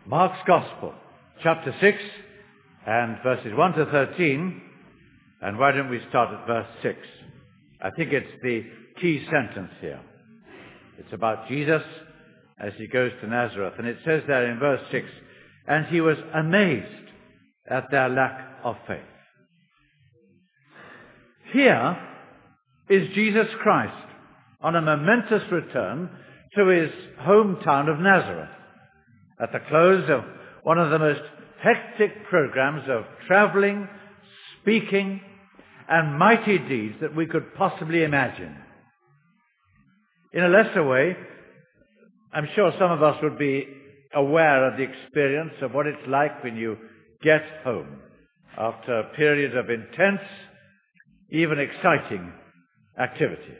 Mark's Gospel, chapter 6, and verses 1 to 13. And why don't we start at verse 6? I think it's the key sentence here. It's about Jesus as he goes to Nazareth. And it says there in verse 6, "And he was amazed at their lack of faith." Here is Jesus Christ on a momentous return to his hometown of Nazareth, at the close of one of the most hectic programs of traveling, speaking, and mighty deeds that we could possibly imagine. In a lesser way, I'm sure some of us would be aware of the experience of what it's like when you get home after a period of intense, even exciting activity.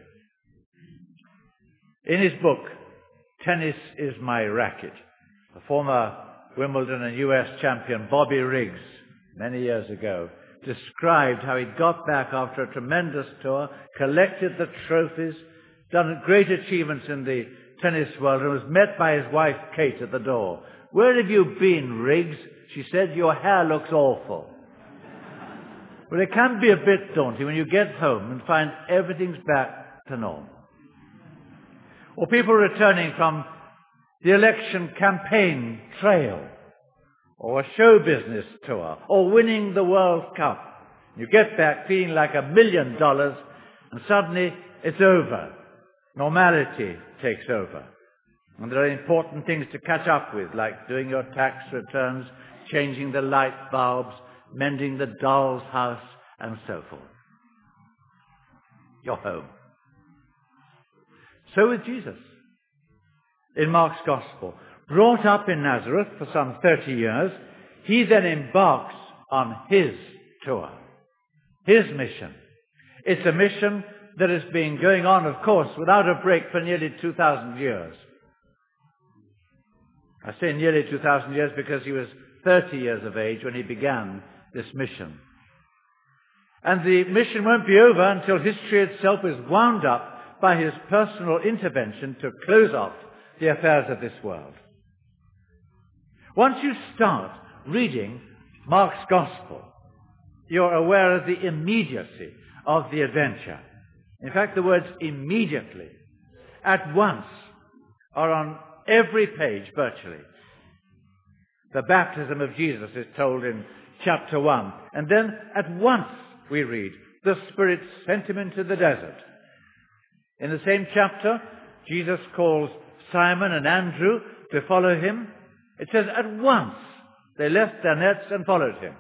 In his book, Tennis is My Racket, the former Wimbledon and US champion Bobby Riggs, many years ago, described how he got back after a tremendous tour, collected the trophies, done great achievements in the tennis world, and was met by his wife Kate at the door. "Where have you been, Riggs?" She said, "Your hair looks awful." Well, it can be a bit daunting when you get home and find everything's back to normal. Or people returning from the election campaign trail, or a show business tour, or winning the World Cup. You get back feeling like $1 million, and suddenly it's over. Normality takes over. And there are important things to catch up with, like doing your tax returns, changing the light bulbs, mending the doll's house, and so forth. You're home. So with Jesus. In Mark's Gospel, brought up in Nazareth for some 30 years, he then embarks on his tour, his mission. It's a mission that has been going on, of course, without a break for nearly 2,000 years. I say nearly 2,000 years because he was 30 years of age when he began this mission. And the mission won't be over until history itself is wound up by his personal intervention to close off the affairs of this world. Once you start reading Mark's Gospel, you're aware of the immediacy of the adventure. In fact, the words immediately, at once, are on every page virtually. The baptism of Jesus is told in chapter 1. And then at once we read, the Spirit sent him into the desert. In the same chapter, Jesus calls Simon and Andrew to follow him. It says at once they left their nets and followed him.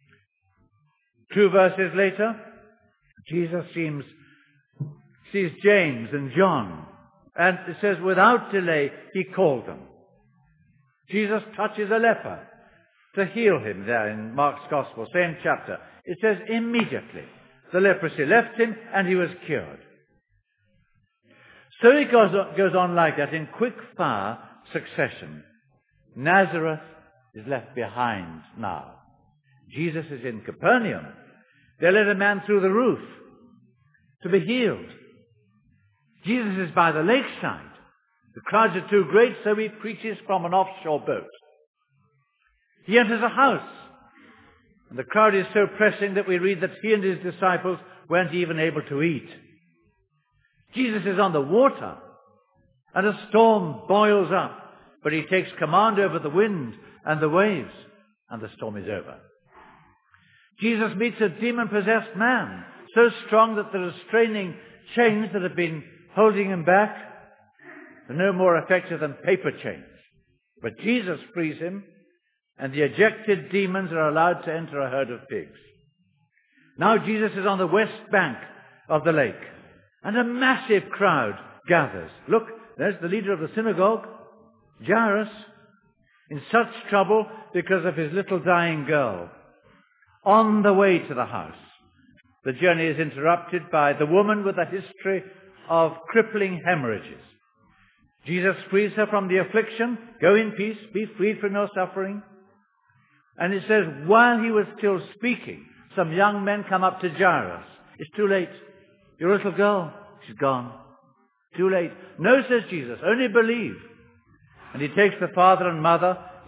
2 verses later, Jesus sees James and John, and it says without delay he called them. Jesus touches a leper to heal him there in Mark's Gospel, same chapter. It says immediately the leprosy left him and he was cured. So it goes on like that in quick-fire succession. Nazareth is left behind now. Jesus is in Capernaum. They let a man through the roof to be healed. Jesus is by the lakeside. The crowds are too great, so he preaches from an offshore boat. He enters a house, and the crowd is so pressing that we read that he and his disciples weren't even able to eat. Jesus is on the water, and a storm boils up, but he takes command over the wind and the waves, and the storm is over. Jesus meets a demon-possessed man, so strong that the restraining chains that have been holding him back are no more effective than paper chains. But Jesus frees him, and the ejected demons are allowed to enter a herd of pigs. Now Jesus is on the west bank of the lake, and a massive crowd gathers. Look, there's the leader of the synagogue, Jairus, in such trouble because of his little dying girl. On the way to the house, the journey is interrupted by the woman with a history of crippling hemorrhages. Jesus frees her from the affliction. Go in peace, be freed from your suffering. And it says, while he was still speaking, some young men come up to Jairus. It's too late. Your little girl, she's gone. Too late. No, says Jesus, only believe. And he takes the father and mother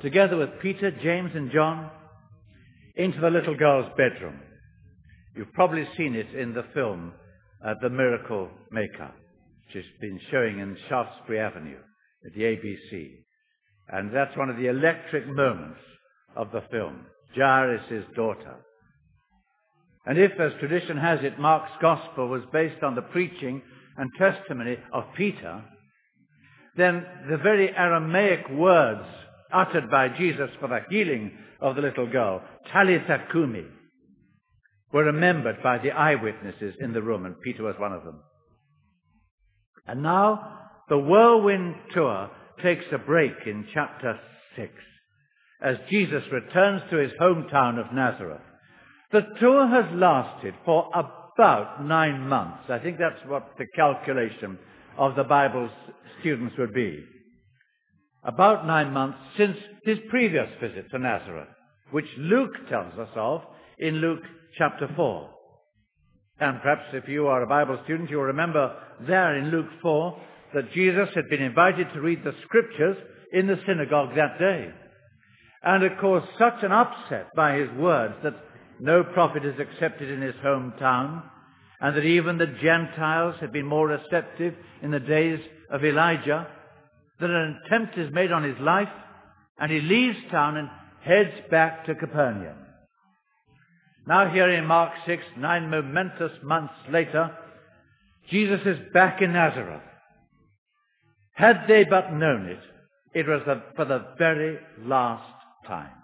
together with Peter, James, and John, into the little girl's bedroom. You've probably seen it in the film, The Miracle Maker, which has been showing in Shaftesbury Avenue at the ABC. And that's one of the electric moments of the film, Jairus' daughter. And if, as tradition has it, Mark's gospel was based on the preaching and testimony of Peter, then the very Aramaic words uttered by Jesus for the healing of the little girl, Talitha Kumi, were remembered by the eyewitnesses in the room, and Peter was one of them. And now the whirlwind tour takes a break in chapter 6 as Jesus returns to his hometown of Nazareth. The tour has lasted for about 9 months. I think that's what the calculation of the Bible's students would be. About 9 months since his previous visit to Nazareth, which Luke tells us of in Luke chapter 4. And perhaps if you are a Bible student, you'll remember there in Luke 4 that Jesus had been invited to read the scriptures in the synagogue that day. And it caused such an upset by his words that no prophet is accepted in his hometown, and that even the Gentiles had been more receptive in the days of Elijah, that an attempt is made on his life, and he leaves town and heads back to Capernaum. Now here in Mark 6, 9 momentous months later, Jesus is back in Nazareth. Had they but known it, it was for the very last time.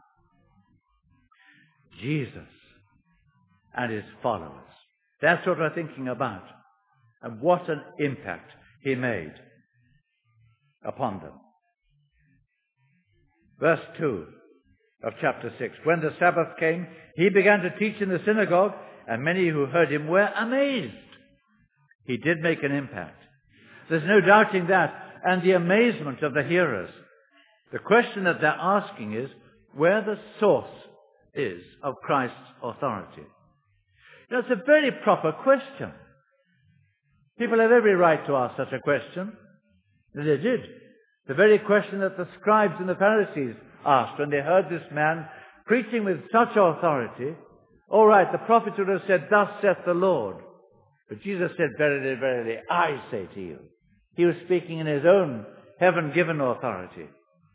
Jesus and his followers. That's what we're thinking about. And what an impact he made upon them. Verse 2 of chapter 6. When the Sabbath came, he began to teach in the synagogue, and many who heard him were amazed. He did make an impact. There's no doubting that, and the amazement of the hearers. The question that they're asking is where the source is of Christ's authority. You know, it's a very proper question. People have every right to ask such a question. And they did. The very question that the scribes and the Pharisees asked when they heard this man preaching with such authority. All right, the prophet would have said, "Thus saith the Lord." But Jesus said, "Verily, verily, I say to you." He was speaking in his own heaven-given authority.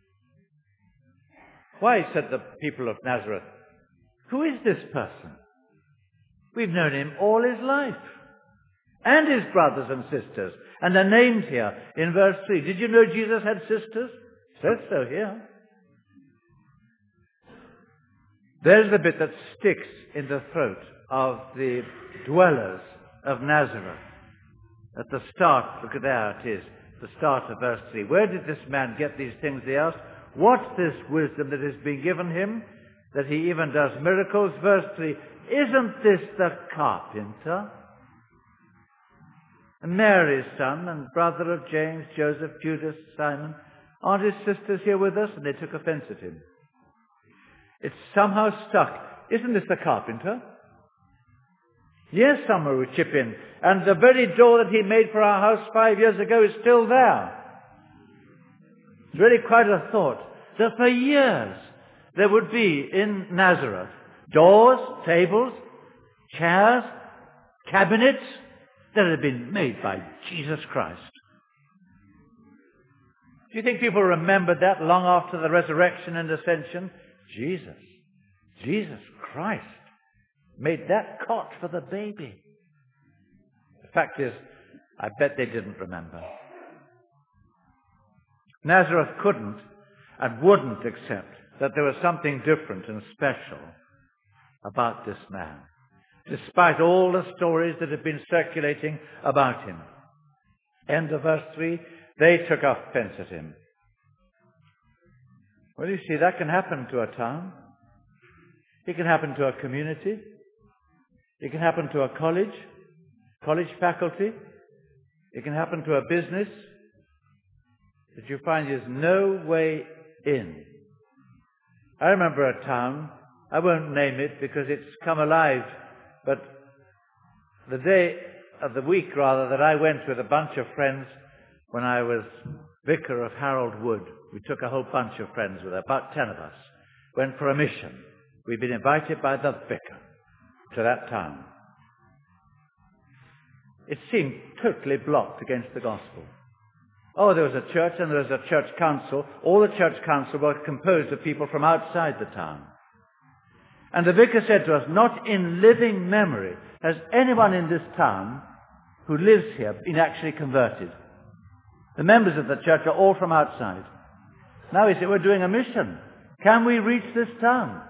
Why, said the people of Nazareth, who is this person? We've known him all his life. And his brothers and sisters. And they're named here in verse 3. Did you know Jesus had sisters? It says so here. There's the bit that sticks in the throat of the dwellers of Nazareth. At the start, look at there it is, the start of verse 3. Where did this man get these things, they asked? What's this wisdom that has been given him, that he even does miracles? Verse 3, isn't this the carpenter? And Mary's son and brother of James, Joseph, Judas, Simon, aren't his sisters here with us? And they took offense at him. It's somehow stuck. Isn't this the carpenter? Yes, someone would chip in. And the very door that he made for our house 5 years ago is still there. It's really quite a thought that for years there would be in Nazareth doors, tables, chairs, cabinets that had been made by Jesus Christ. Do you think people remembered that long after the resurrection and ascension? Jesus Christ made that cot for the baby. The fact is, I bet they didn't remember. Nazareth couldn't and wouldn't accept that there was something different and special about this man, despite all the stories that have been circulating about him. End of verse 3, they took offense at him. Well, you see, that can happen to a town. It can happen to a community. It can happen to a college faculty. It can happen to a business that you find there's no way in. I remember a town, I won't name it because it's come alive, but the day of the week, rather, that I went with a bunch of friends when I was vicar of Harold Wood We took a whole bunch of friends with her, about 10 of us, went for a mission. We'd been invited by the vicar to that town. It seemed totally blocked against the gospel. Oh, there was a church and there was a church council. All the church council were composed of people from outside the town. And the vicar said to us, not in living memory has anyone in this town who lives here been actually converted. The members of the church are all from outside. Now he said, we're doing a mission. Can we reach this town?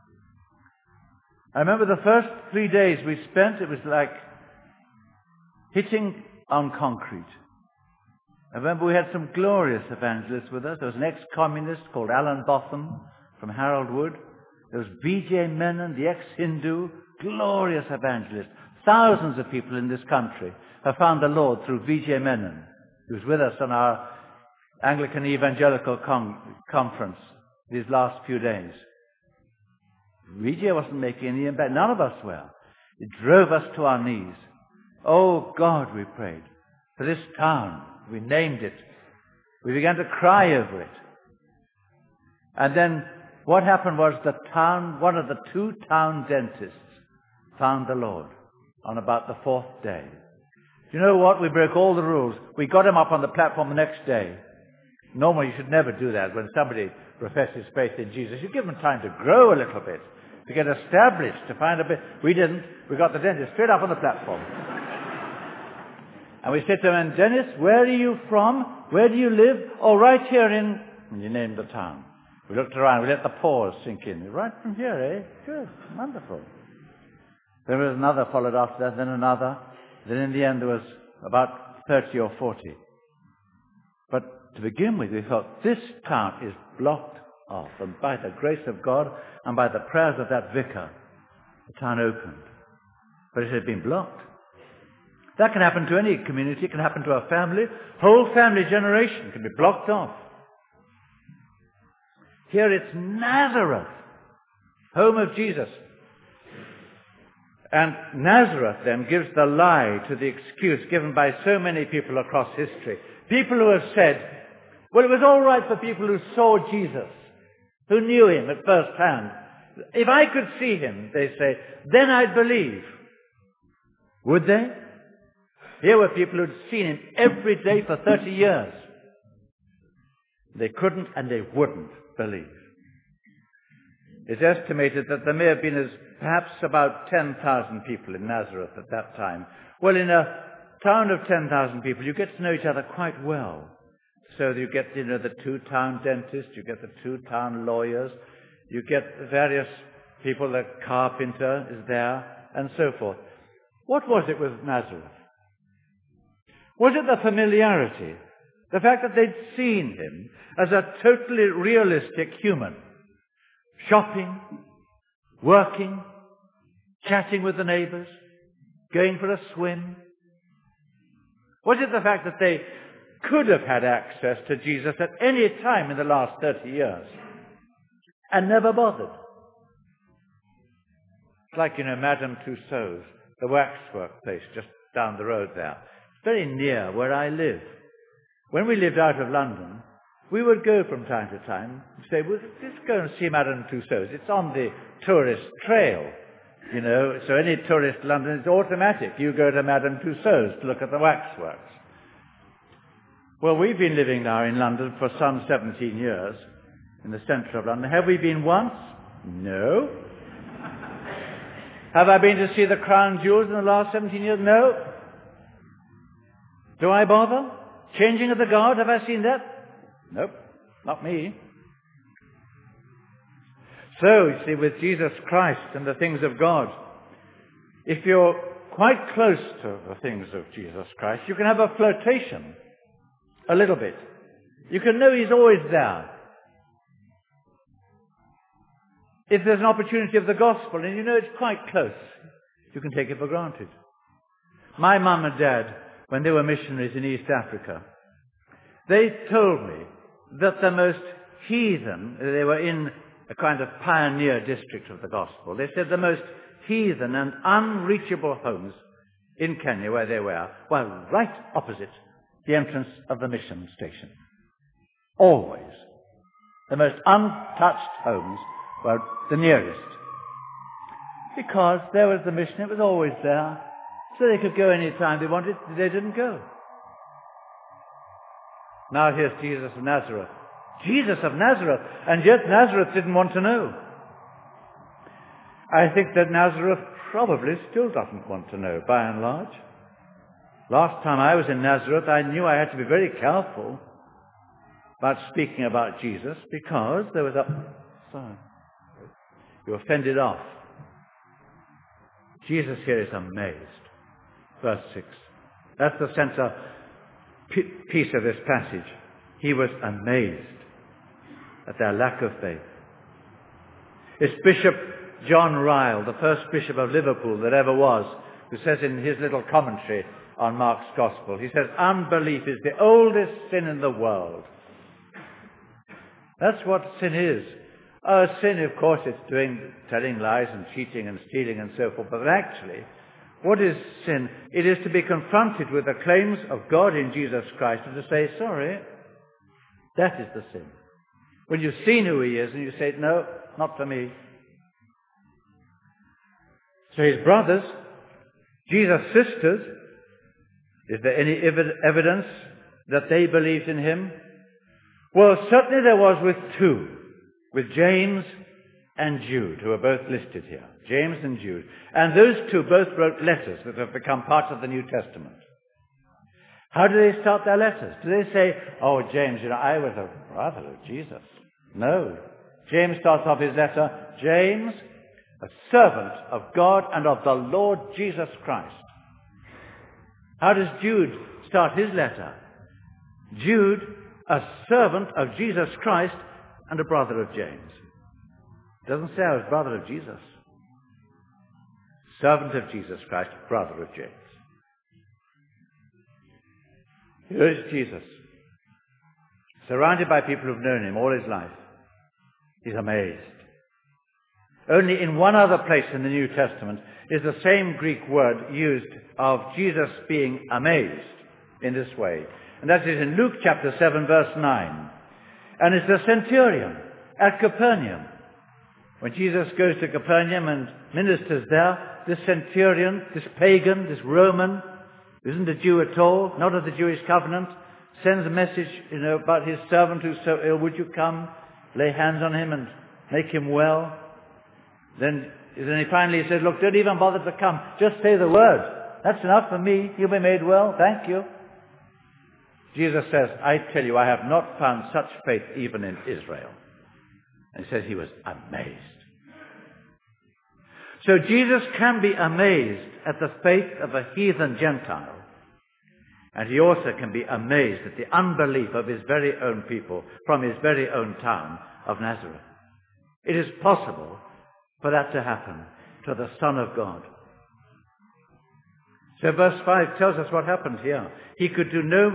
I remember the first 3 days we spent, it was like hitting on concrete. I remember we had some glorious evangelists with us. There was an ex-communist called Alan Botham from Harold Wood. There was B.J. Menon, the ex-Hindu, glorious evangelist. Thousands of people in this country have found the Lord through B.J. Menon, who was with us on our Anglican Evangelical Conference these last few days. B.J. wasn't making any impact. None of us were. It drove us to our knees. Oh God, we prayed for this town. We named it. We began to cry over it. And then what happened was the town, one of the 2 town dentists found the Lord on about the 4th day. Do you know what? We broke all the rules. We got him up on the platform the next day. Normally you should never do that when somebody professes faith in Jesus. You give them time to grow a little bit, to get established, to find a bit. We didn't. We got the dentist straight up on the platform. And we said to him, Dennis, where are you from? Where do you live? Oh, right here in... And you named the town. We looked around. We let the pause sink in. Right from here, eh? Good. Wonderful. There was another followed after that, then another. Then in the end there was about 30 or 40. But to begin with, we thought, this town is blocked off. And by the grace of God and by the prayers of that vicar, the town opened. But it had been blocked. That can happen to any community. It can happen to a family. Whole family generation can be blocked off. Here it's Nazareth, home of Jesus. And Nazareth then gives the lie to the excuse given by so many people across history. People who have said, well, it was all right for people who saw Jesus, who knew him at first hand. If I could see him, they say, then I'd believe. Would they? Here were people who'd seen him every day for 30 years. They couldn't and they wouldn't believe. It's estimated that there may have been perhaps about 10,000 people in Nazareth at that time. Well, in a town of 10,000 people, you get to know each other quite well. So you get, the 2 town dentists, you get the 2 town lawyers, you get various people, the carpenter is there, and so forth. What was it with Nazareth? Was it the familiarity? The fact that they'd seen him as a totally realistic human, shopping, working, chatting with the neighbors, going for a swim? Was it the fact that they could have had access to Jesus at any time in the last 30 years and never bothered? It's like, Madame Tussauds, the waxwork place just down the road there. It's very near where I live. When we lived out of London, we would go from time to time and say, well, let's go and see Madame Tussauds. It's on the tourist trail, so any tourist in London, it's automatic. You go to Madame Tussauds to look at the waxworks. Well, we've been living now in London for some 17 years, in the centre of London. Have we been once? No. Have I been to see the crown jewels in the last 17 years? No. Do I bother? Changing of the guard, have I seen that? Nope, not me. So, you see, with Jesus Christ and the things of God, if you're quite close to the things of Jesus Christ, you can have a flirtation, a little bit. You can know he's always there. If there's an opportunity of the gospel and it's quite close, you can take it for granted. My mum and dad, when they were missionaries in East Africa, they told me that the most heathen, they were in a kind of pioneer district of the gospel, they said the most heathen and unreachable homes in Kenya where they were right opposite the entrance of the mission station. Always The most untouched homes were the nearest. Because there was the mission, it was always there. So they could go any time they wanted, they didn't go. Now here's Jesus of Nazareth. Jesus of Nazareth, and yet Nazareth didn't want to know. I think that Nazareth probably still doesn't want to know, by and large. Last time I was in Nazareth, I knew I had to be very careful about speaking about Jesus because there was you offended off. Jesus here is amazed. Verse 6. That's the central piece of this passage. He was amazed at their lack of faith. It's Bishop John Ryle, the first bishop of Liverpool that ever was, who says in his little commentary on Mark's Gospel, he says, unbelief is the oldest sin in the world. That's what sin is. Sin, of course, it's telling lies and cheating and stealing and so forth, but actually, what is sin? It is to be confronted with the claims of God in Jesus Christ and to say, sorry, that is the sin. When you've seen who he is and you say, no, not for me. So his brothers, Jesus' sisters, is there any evidence that they believed in him? Well, certainly there was with two, with James and Jude, who are both listed here. James and Jude. And those two both wrote letters that have become part of the New Testament. How do they start their letters? Do they say, oh, James, I was a brother of Jesus? No. James starts off his letter, James, a servant of God and of the Lord Jesus Christ. How does Jude start his letter? Jude, a servant of Jesus Christ and a brother of James. It doesn't say I was brother of Jesus. Servant of Jesus Christ, brother of James. Here is Jesus, surrounded by people who've known him all his life. He's amazed. Only in one other place in the New Testament is the same Greek word used of Jesus being amazed in this way. And that is in Luke chapter 7, verse 9. And it's the centurion at Capernaum. When Jesus goes to Capernaum and ministers there, this centurion, this pagan, this Roman, who isn't a Jew at all, not of the Jewish covenant, sends a message, about his servant who's so ill. Would you come, lay hands on him and make him well? Then he finally says, look, don't even bother to come. Just say the word. That's enough for me. You'll be made well. Thank you. Jesus says, I tell you, I have not found such faith even in Israel. And he says he was amazed. So Jesus can be amazed at the faith of a heathen Gentile. And he also can be amazed at the unbelief of his very own people from his very own town of Nazareth. It is possible for that to happen to the Son of God. So verse 5 tells us what happened here. He could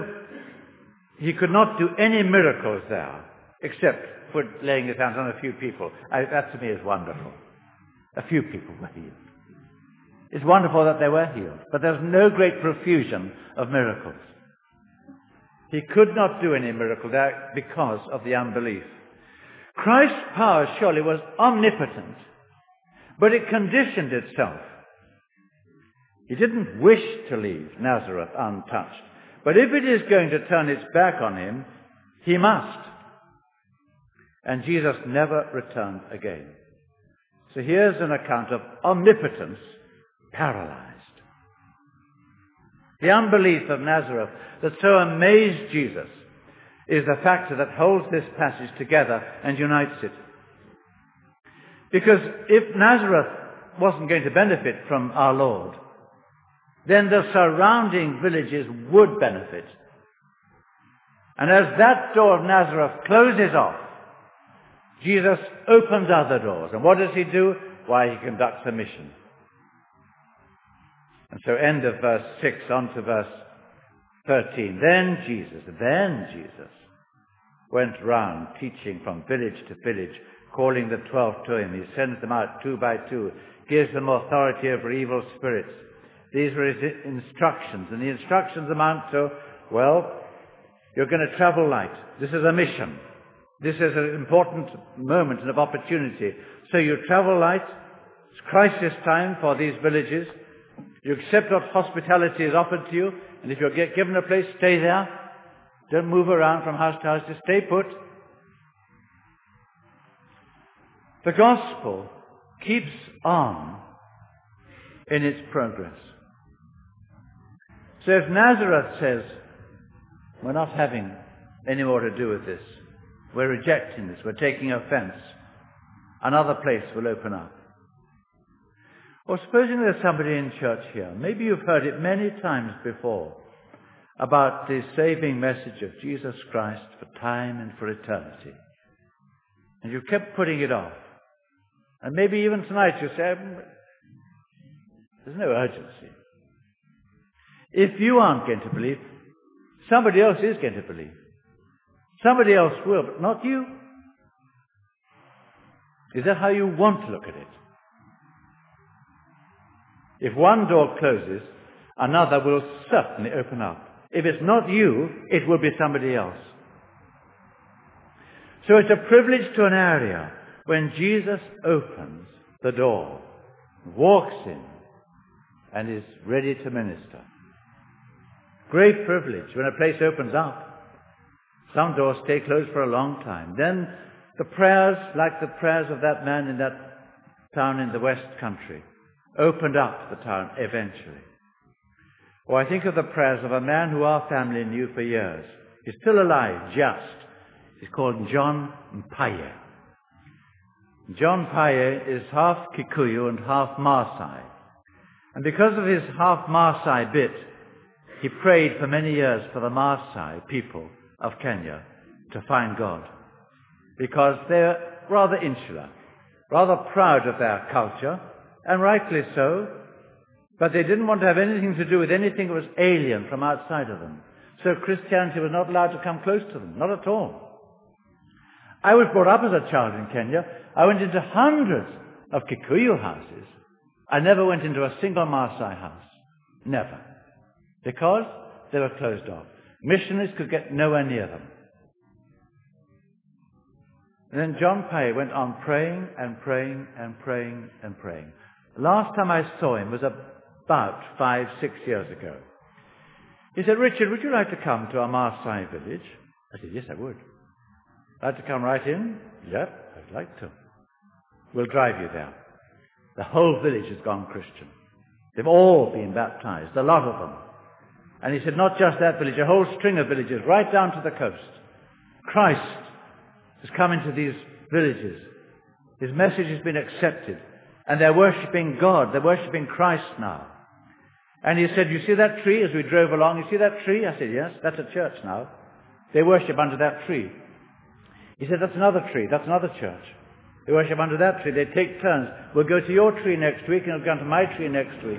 not do any miracles there except for laying his hands on a few people. That to me is wonderful. A few people were healed. It's wonderful that they were healed, but there's no great profusion of miracles. He could not do any miracle there because of the unbelief. Christ's power surely was omnipotent, but it conditioned itself. He didn't wish to leave Nazareth untouched, but if it is going to turn its back on him, he must. And Jesus never returned again. So here's an account of omnipotence paralyzed. The unbelief of Nazareth that so amazed Jesus is the factor that holds this passage together and unites it. Because if Nazareth wasn't going to benefit from our Lord, then the surrounding villages would benefit. And as that door of Nazareth closes off, Jesus opens other doors. And what does he do? Why, he conducts a mission. And so end of verse 6 on to verse 13. Then Jesus went round teaching from village to village, calling the 12 to him. He sends them out 2 by 2, gives them authority over evil spirits. These were his instructions. And the instructions amount to, well, you're going to travel light. This is a mission. This is an important moment and of opportunity. So you travel light. It's crisis time for these villages. You accept what hospitality is offered to you, and if you're given a place, stay there. Don't move around from house to house. Just stay put. The gospel keeps on in its progress. So if Nazareth says, we're not having any more to do with this, we're rejecting this, we're taking offense, another place will open up. Or supposing there's somebody in church here, maybe you've heard it many times before, about the saving message of Jesus Christ for time and for eternity. And you kept putting it off. And maybe even tonight you say, there's no urgency. If you aren't going to believe, somebody else is going to believe. Somebody else will, but not you. Is that how you want to look at it? If one door closes, another will certainly open up. If it's not you, it will be somebody else. So it's a privilege to an area when Jesus opens the door, walks in, and is ready to minister. Great privilege when a place opens up. Some doors stay closed for a long time. Then the prayers, like the prayers of that man in that town in the West Country, opened up the town eventually. Or I think of the prayers of a man who our family knew for years. He's still alive, just. He's called John Mpaye. John Mpaye is half Kikuyu and half Maasai. And because of his half Maasai bit, he prayed for many years for the Maasai people of Kenya to find God. Because they're rather insular, rather proud of their culture, and rightly so, but they didn't want to have anything to do with anything that was alien from outside of them. So Christianity was not allowed to come close to them, not at all. I was brought up as a child in Kenya. I went into hundreds of Kikuyu houses. I never went into a single Maasai house. Never. Because they were closed off. Missionaries could get nowhere near them. And then John Mpaye went on praying and praying and praying and praying. The last time I saw him was about 5-6 years ago. He said, "Richard, would you like to come to our Maasai village?" I said, "Yes, I would." "Like to come right in?" "Yep, I'd like to." "We'll drive you there." The whole village has gone Christian. They've all been baptized, a lot of them. And he said, not just that village, a whole string of villages right down to the coast. Christ has come into these villages. His message has been accepted. And they're worshipping God. They're worshipping Christ now. And he said, "You see that tree?" As we drove along, "You see that tree?" I said, "Yes, that's a church now. They worship under that tree." He said, "That's another tree. That's another church. They worship under that tree. They take turns. We'll go to your tree next week, and we'll go to my tree next week."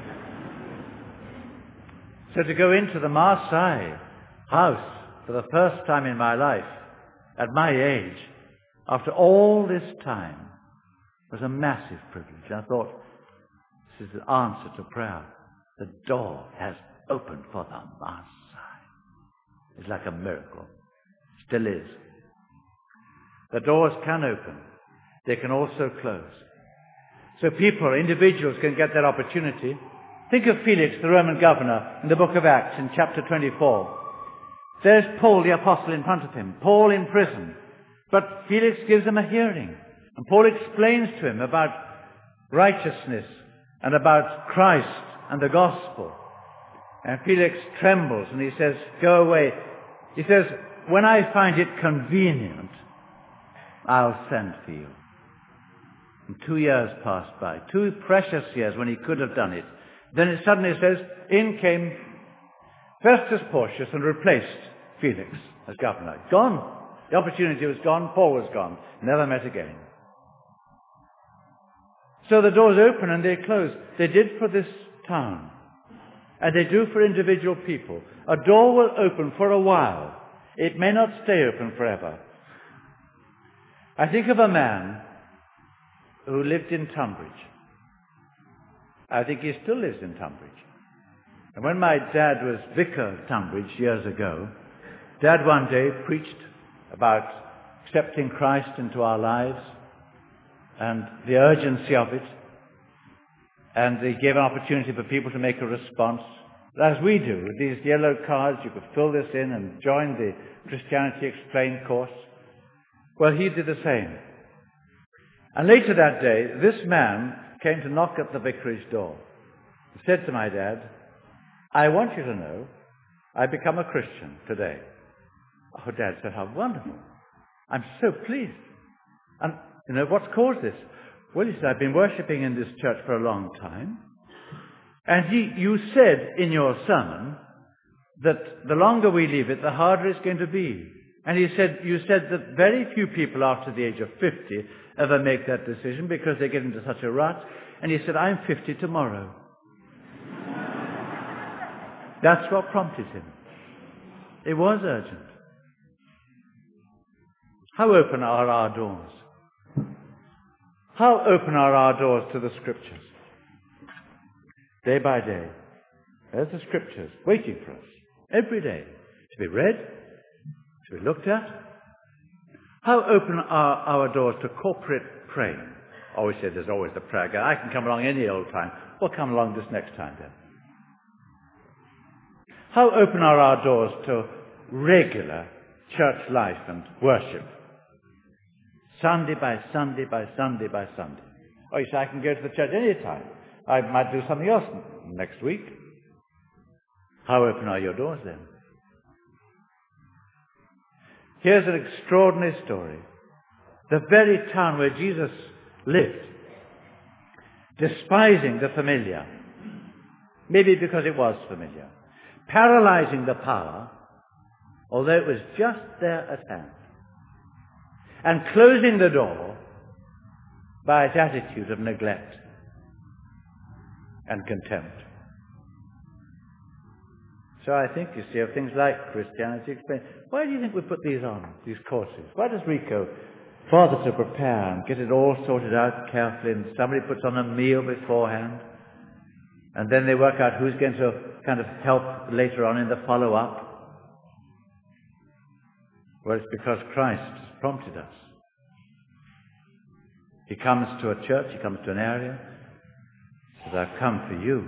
So to go into the Maasai house for the first time in my life, at my age, after all this time, was a massive privilege. I thought, this is the answer to prayer. The door has opened for the Maasai. It's like a miracle. Still is. The doors can open. They can also close. So people, individuals, can get that opportunity. Think of Felix, the Roman governor, in the book of Acts in chapter 24. There's Paul the apostle in front of him, Paul in prison. But Felix gives him a hearing. And Paul explains to him about righteousness and about Christ and the gospel. And Felix trembles and he says, "Go away." He says, "When I find it convenient, I'll send for you." And 2 years passed by, 2 precious years when he could have done it. Then it suddenly says, in came Festus Porcius and replaced Felix as governor. Gone. The opportunity was gone. Paul was gone. Never met again. So the doors open and they close. They did for this town. And they do for individual people. A door will open for a while. It may not stay open forever. I think of a man who lived in Tunbridge. I think he still lives in Tunbridge. And when my dad was vicar of Tunbridge years ago, Dad one day preached about accepting Christ into our lives and the urgency of it. And they gave an opportunity for people to make a response. As we do, with these yellow cards, you could fill this in and join the Christianity Explained course. Well, he did the same. And later that day, this man came to knock at the vicarage door. He said to my dad, "I want you to know I've become a Christian today." Oh, Dad said, "How wonderful. I'm so pleased. And, what's caused this?" Well, he said, "I've been worshipping in this church for a long time. And you said in your sermon that the longer we leave it, the harder it's going to be." And he said, "You said that very few people after the age of 50 ever make that decision because they get into such a rut." And he said, "I'm 50 tomorrow." That's what prompted him. It was urgent. How open are our doors? How open are our doors to the Scriptures? Day by day, there's the Scriptures waiting for us every day to be read, to be looked at. How open are our doors to corporate praying? Always say there's always the prayer guy. I can come along any old time. Well, come along this next time then. How open are our doors to regular church life and worship? Sunday by Sunday by Sunday by Sunday. Oh, you say, I can go to the church any time. I might do something else next week. How open are your doors then? Here's an extraordinary story. The very town where Jesus lived, despising the familiar, maybe because it was familiar, paralyzing the power, although it was just there at hand, and closing the door by its attitude of neglect and contempt. So I think, you see, of things like Christianity Explained. Why do you think we put these on, these courses? Why does Rico bother to prepare and get it all sorted out carefully, and somebody puts on a meal beforehand, and then they work out who's going to kind of help later on in the follow-up? Well, it's because Christ has prompted us. He comes to a church, he comes to an area, he says, "I've come for you."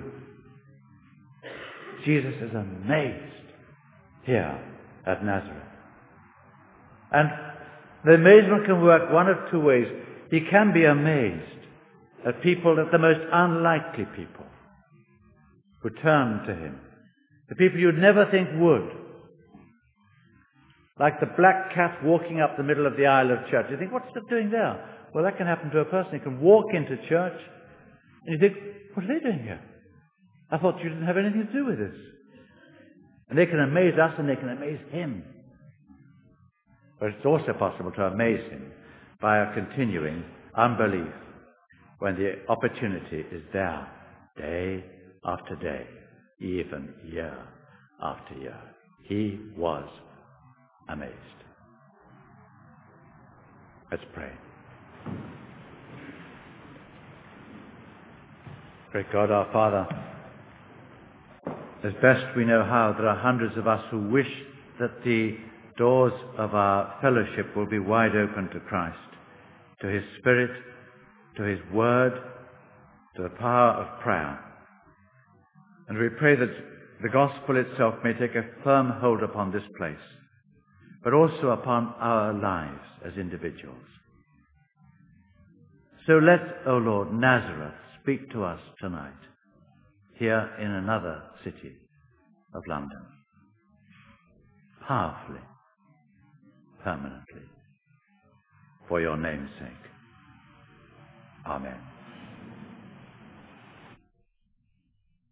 Jesus is amazed here at Nazareth. And the amazement can work one of two ways. He can be amazed at people, at the most unlikely people, who turn to him. The people you'd never think would. Like the black cat walking up the middle of the aisle of church. You think, what's it doing there? Well, that can happen to a person. He can walk into church and you think, what are they doing here? I thought you didn't have anything to do with this. And they can amaze us and they can amaze him. But it's also possible to amaze him by a continuing unbelief when the opportunity is there, day after day, even year after year. He was amazed. Let's pray. Great God, our Father, as best we know how, there are hundreds of us who wish that the doors of our fellowship will be wide open to Christ, to his Spirit, to his Word, to the power of prayer. And we pray that the gospel itself may take a firm hold upon this place, but also upon our lives as individuals. So let, O Lord, Nazareth speak to us tonight, here in another city of London, powerfully, permanently, for your name's sake. Amen.